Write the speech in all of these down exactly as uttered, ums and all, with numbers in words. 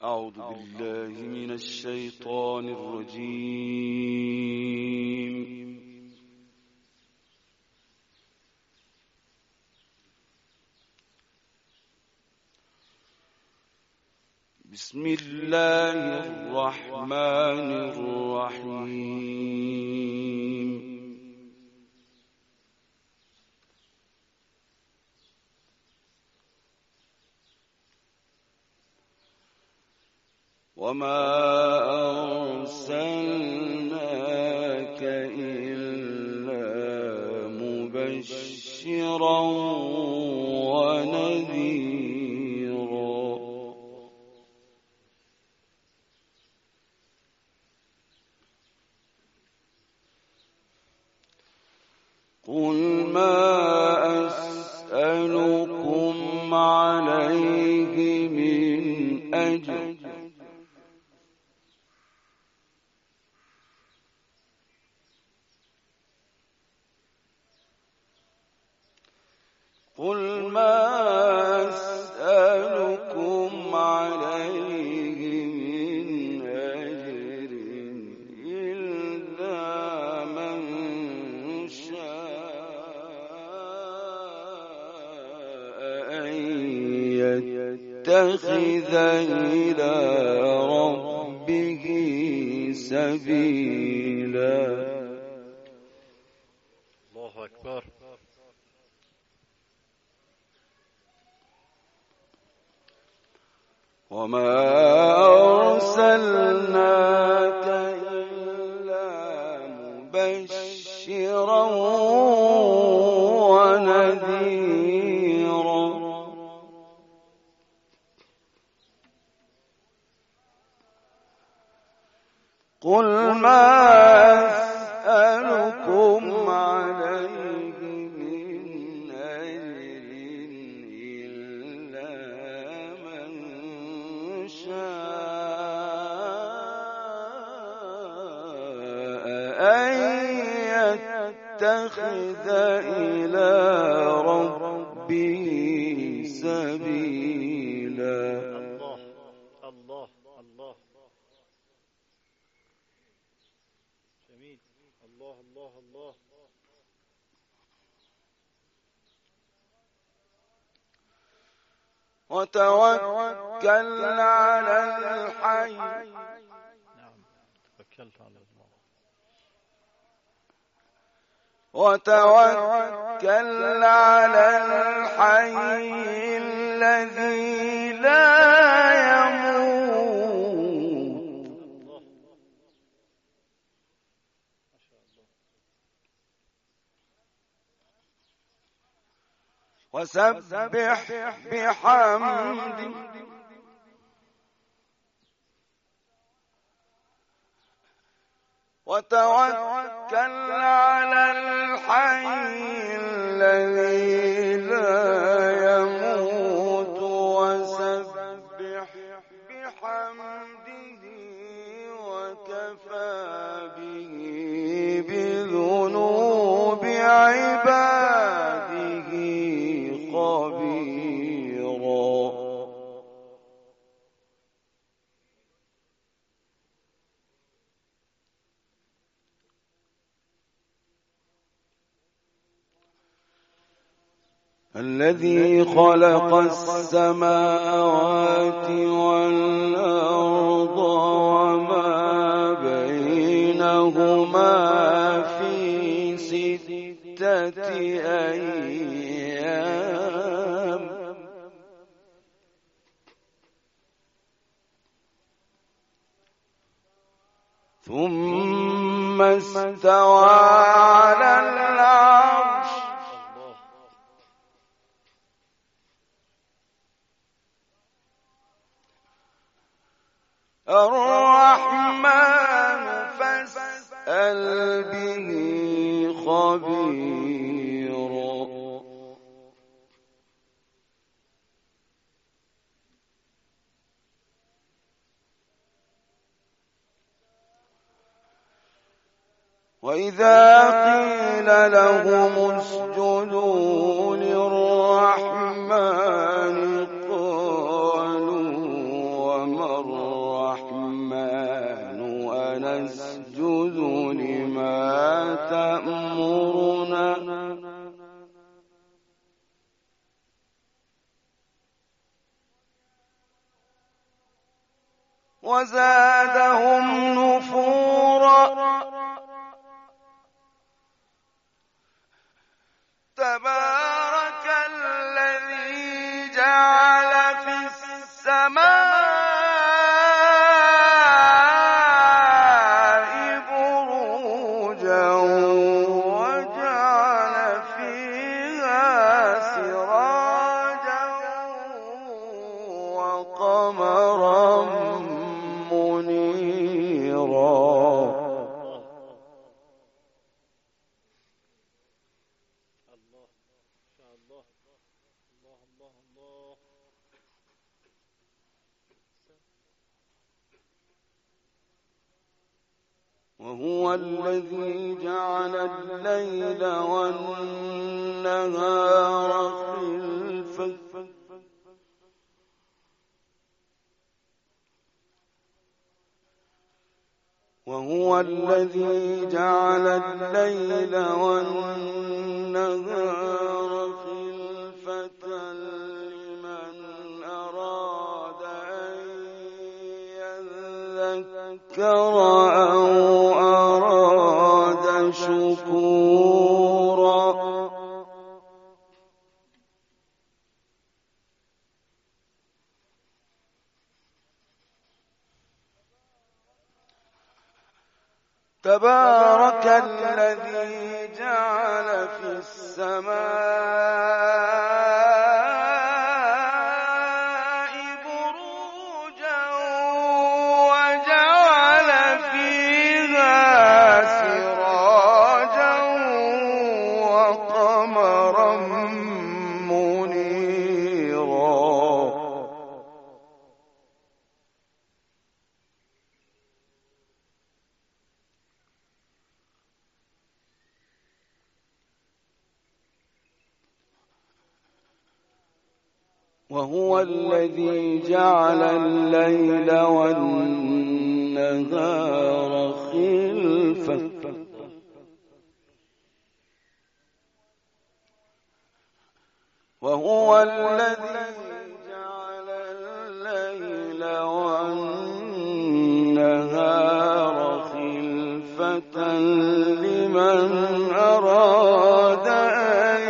أعوذ بالله من الشيطان الرجيم. بسم الله الرحمن الرحيم. وما أرسلناك إلا مبشرا ونذيرا. قل ما أسألكم عليه من أجر قل ما أسألكم عليه من أجر إلا من شاء أن يتخذ إلى ربه سبيلا. الله أكبر. وما أرسلناك إلا مبشرا ونذيرا. قل ما أسألكم عليه من أجر إلا من شاء أن يتخذ إلى ربه سبيلا. الله الله الله. جميل. الله الله الله. وتوكل على الحي. نعم، توكلت على الله. وتوكل على الحي الذي لا يموت. ما شاء الله. وسبح بحمده وتوكل على الحي الذي لا يموت وسبح بحمده وكفى به بذنوب عباده خبيرا. الذي خلق السماوات والأرض وما بينهما في ستة أيام ثم استوى على العرش. الرحمن فاسأل به خبيرا. وإذا قيل لهم اسجدوا للرحمن قالوا وما نسجد لما تأمرنا وزادهم نفورا تبارك الذي جعل في السماء بروجا وجعل فيها سراجا وقمرا وهو الذي جعل الليل والنهار خلفة وهو الذي جعل الليل والنهار خلفة لمن أراد أن يذكر أو أراد شكورا تبارك الذي جعل في السماء بروجا وجعل فيها سراجا وقمرا منيرا وهو الذي جعل الليل والنهار خلفة وهو الذي جعل الليل والنهار خلفة لمن أراد أن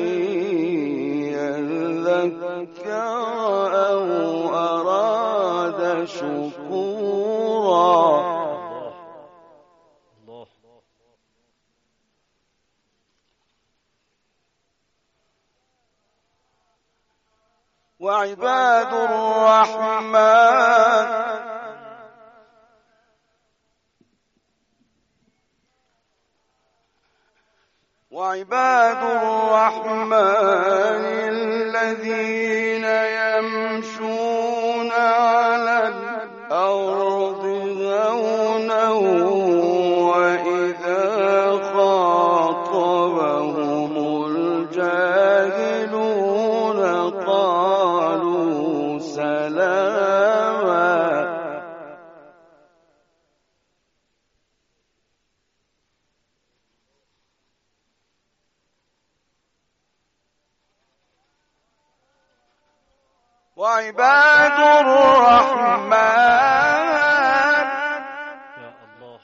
يذكر أو أراد شكورا وعباد الرحمن وعباد الرحمن الذين يمشون على الأرض هونا وإذا خاطبهم الجاهلون قالوا سلاما وعباد الرحمن يا الله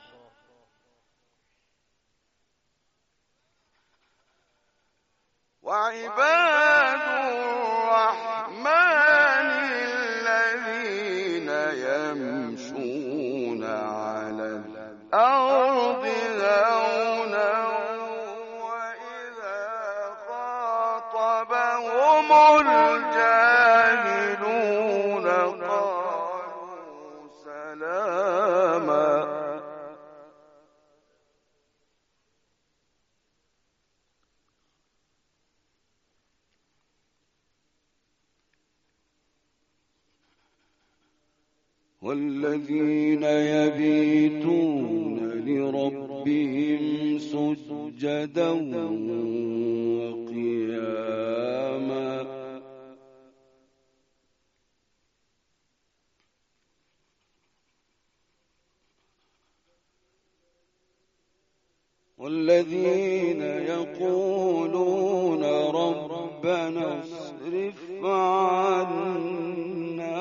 وعباد الرحمن الذين يمشون على الأرض هونا وإذا خاطبهم الجاهلون قالوا سلاما والذين يبيتون لربهم سجدا وقياما والذين يقولون ربنا اصرف عنا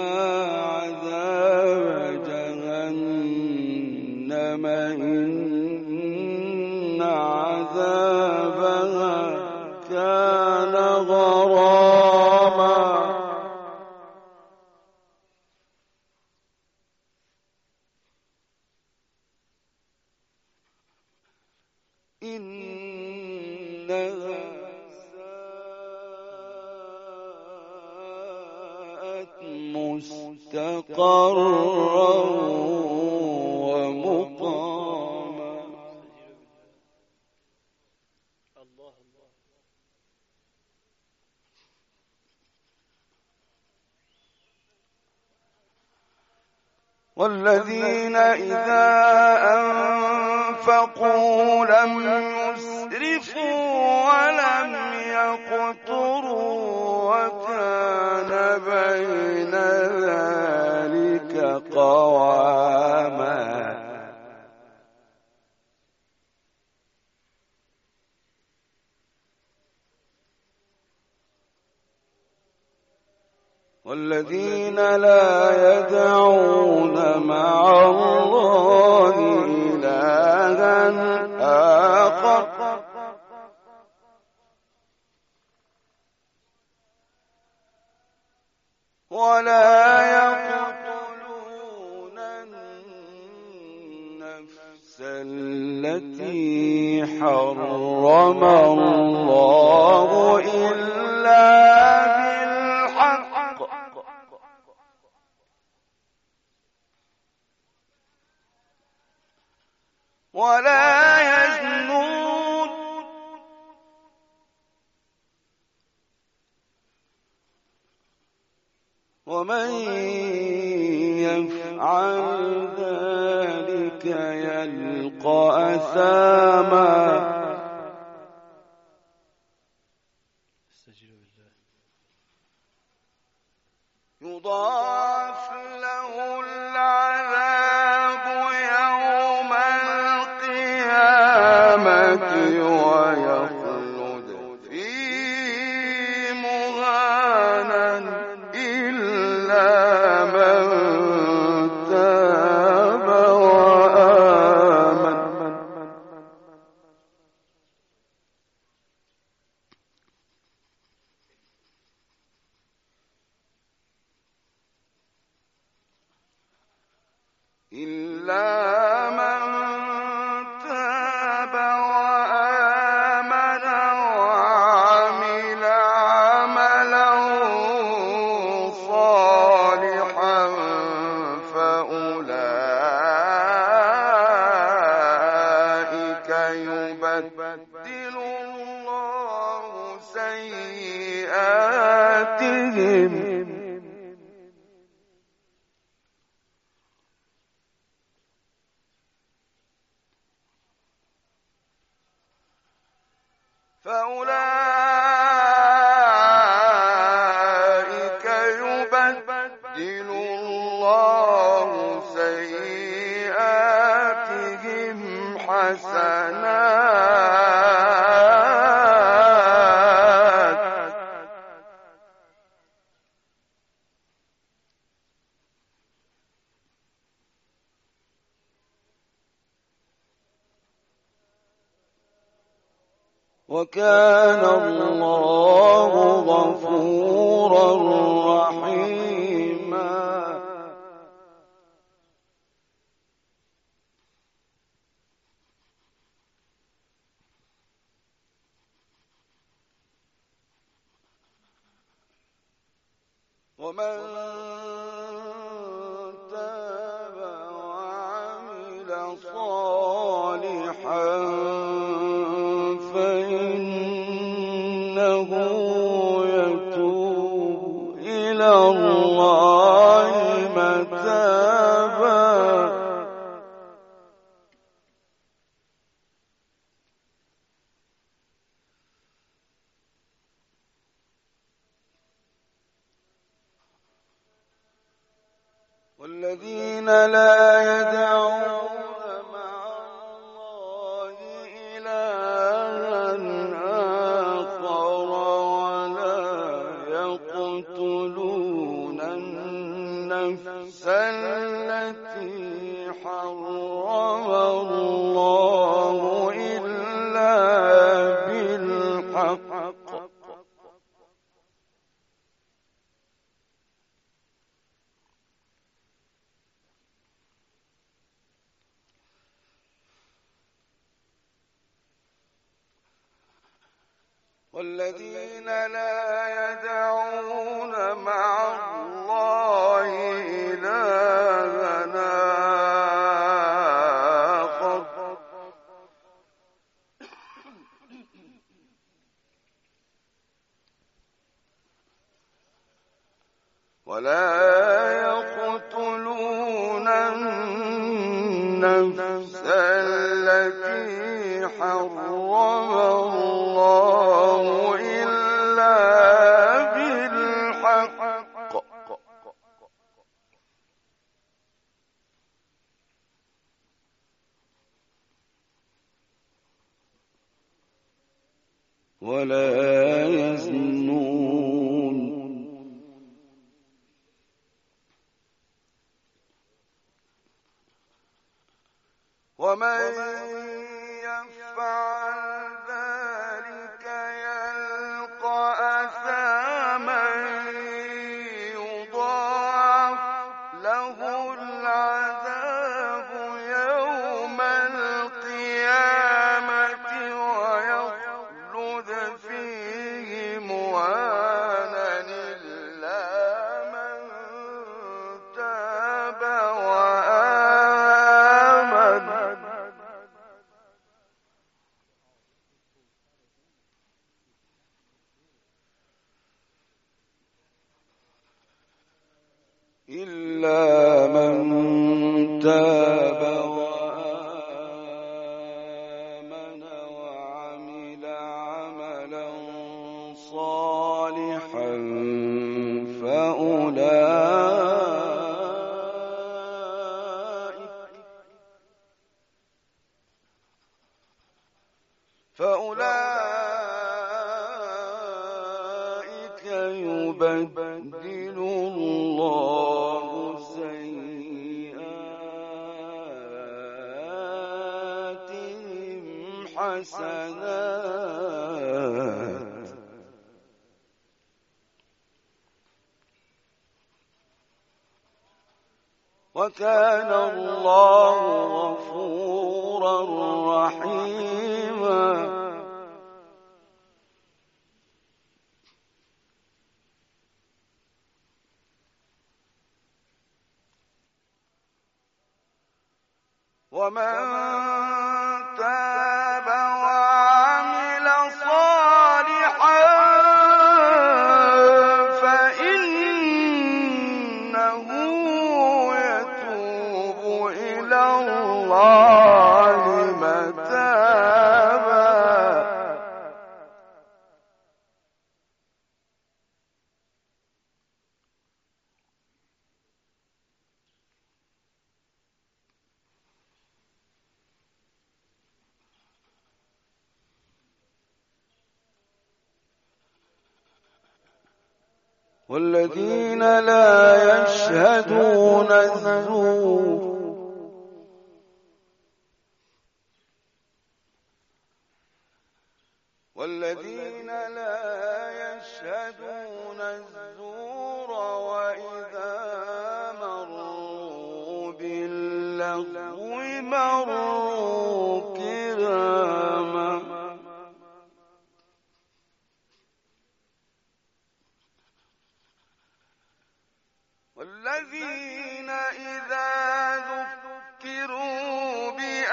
عذاب جهنم إن عذابها كان غراما إنها ساءت مستقرا ومقاما. الله الله. والذين إذا أنفقوا لم يسرفوا ولم يقتروا وكان بين ذلك قواما. والذين لا يدعون مع الله إلها آخر ولا يقتلون النفس التي حرم الله إلا ولا يزنون ومن يفعل ذلك يلقى أثاما. يضاعف له العذاب يوم القيامة ويخلد فيه مهانا إلا من تاب وآمن. إلا من تاب وآمن وعمل عملا صالحا فأولئك يبدل الله سيئاتهم فأولئك يبدل الله سيئاتهم حسنات وكان الله غفورا رحيما. ومن تاب وعمل صالحا فإنه يتوب إلى الله متابا. والذين لا يدعون مع الله إلها النفس التي حرم الله إلا بالحق والذين لا يدعون مع الله إلها آخر ولا يقتلون النفس التي حرم الله إلا بالحق ولا يزنون ومن يفعل ذلك يلقى أثاما يضاعف له العذاب يوم القيامة ويخلد فيه مهانا إلا من تاب وآمن إلا من تاب وآمن وعمل عملا صالحا فأولئك فأولئك يبدل الله سيئاتهم حسنات وكان الله غفورا رحيما ومن تاب وعمل صالحا فإنه يتوب إلى الله متابا والذين لا يشهدون الزور والذين لا يشهدون الزور وإذا مروا باللغو مروا كراما والذين إذا ذكروا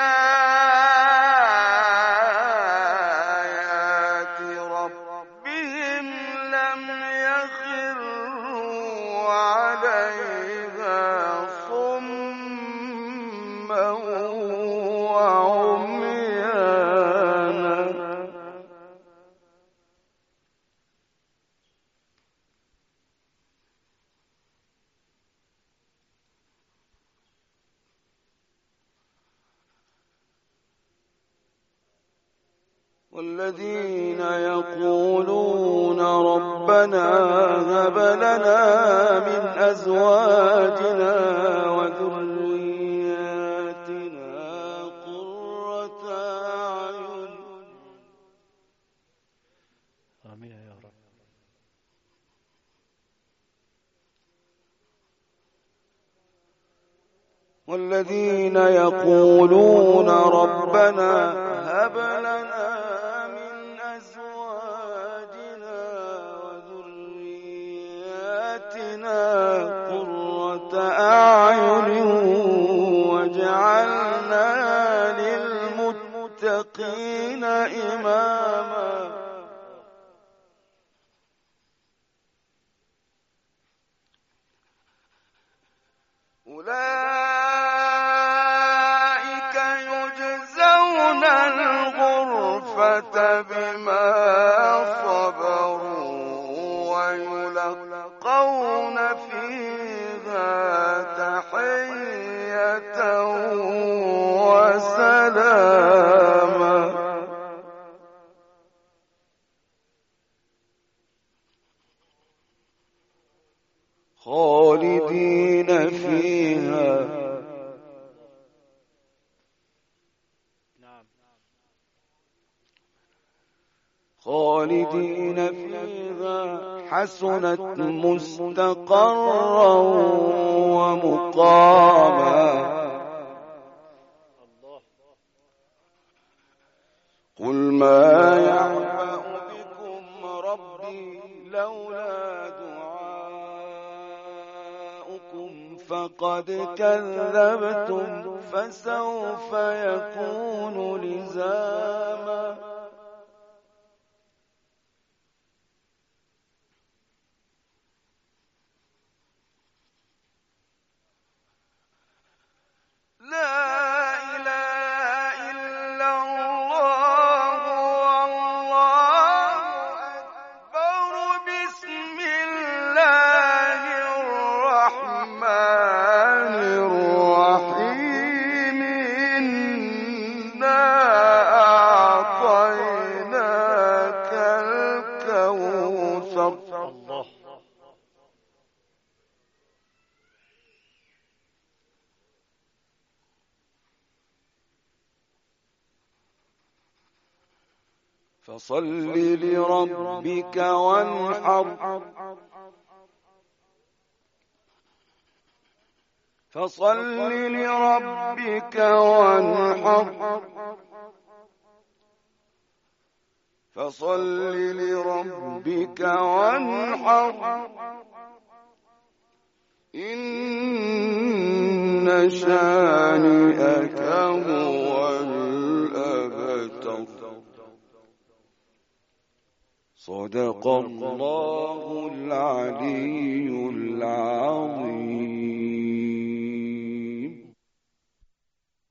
بآيات ربهم لم يخروا عليها صما وعميانا والذين يقولون ربنا هب لنا من أزواجنا وذرياتنا قرة أعين. آمين يا رب. والذين يقولون ربنا هب لنا من أزواجنا وذرياتنا قرة أعين واجعلنا للمتقين إماما. أولئك يجزون الغرفة بما صبروا ويلقون فيها تحية وسلاما. خالدين فيها خالدين فيها حسنت مستقرا ومقاما. قل ما يعبأ بكم ربي لولا دعاؤكم فقد كذبتم فسوف يكون لزاما. فصل لربك وانحر فصل لربك وانحر فصل لربك وانحر إن شانئك هو الأبتر. صدق الله العلي العظيم.